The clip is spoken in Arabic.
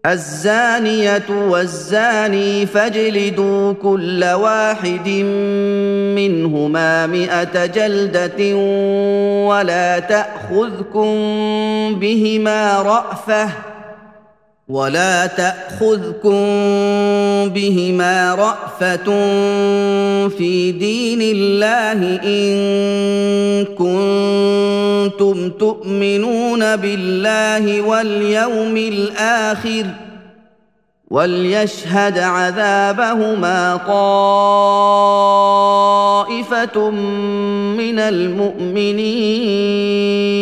الزانية والزاني فاجلدوا كل واحد منهما 100 جلدة ولا تأخذكم بهما رأفة في دين الله إن كنتم تؤمنون بالله واليوم الآخر وليشهد عذابهما طائفة من المؤمنين